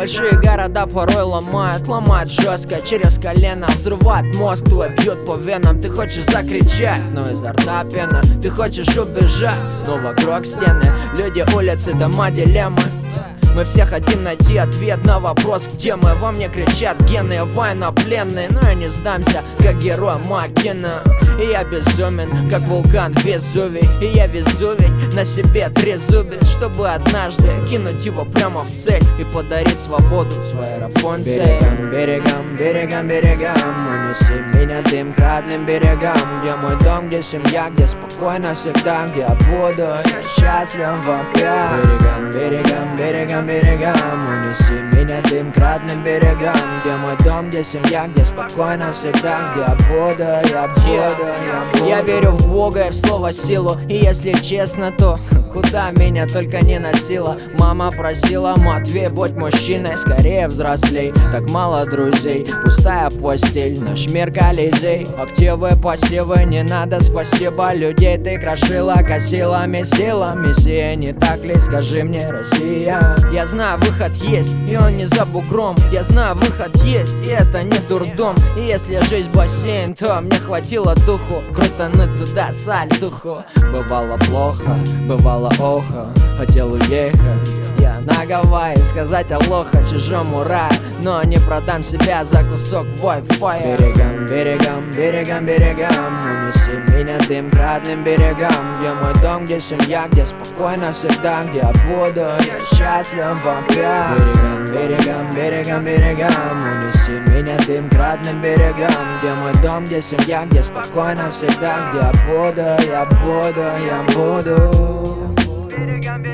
Большие города порой ломают жестко. Через колено взрывает мозг твой, бьет по венам. Ты хочешь закричать, но изо рта пена. Ты хочешь убежать, но вокруг стены. Люди, улицы, дома, дилеммы. Мы все хотим найти ответ на вопрос, где мы. Во мне кричат гены, военнопленные. Но я не сдамся, как герой Маккена. И я безумен, как вулкан Везувий. И я везу ведь на себе трезубец, чтобы однажды кинуть его прямо в цель и подарить свободу своей Рапунцель. Берегам, берегам, берегам, берегам, унеси меня дым к родным берегам. Где мой дом, где семья, где спокойно всегда, где я буду, я счастлив опять. Берегам, берегам, берегам, берегам, унеси меня дым к родным берегам. Где мой дом, где семья, где спокойно всегда, где я буду, я буду, я буду. Я верю в Бога и в слово силу. И если честно, то куда меня только не носила. Мама просила: Матвей, будь мужчиной, скорее взрослей. Так мало друзей, пустая постель, наш мир Колизей. Активы, пассивы, не надо спасибо. Людей ты крошила, косила месила. Мессия, не так ли, скажи мне, Россия? Я знаю, выход есть, и он не за бугром. Я знаю, выход есть, и это не дурдом. И если жизнь бассейн, то мне хватило духу крутануть туда сальтуху. Бывало плохо, бывало охо, хотел уехать я на Гавайи, сказать алоха чужому раю, но не продам себя за кусок Wi-Fi. Берегам, берегам, берегам, берегам, унеси меня дым к родным берегам. Где мой дом, где семья, где спокойно всегда, где я буду, я счастлив опять. Берегам, берегам, берегам, берегам, унеси меня дым к родным берегам. Где мой дом, где семья, где спокойно всегда, где я буду, я буду, я буду.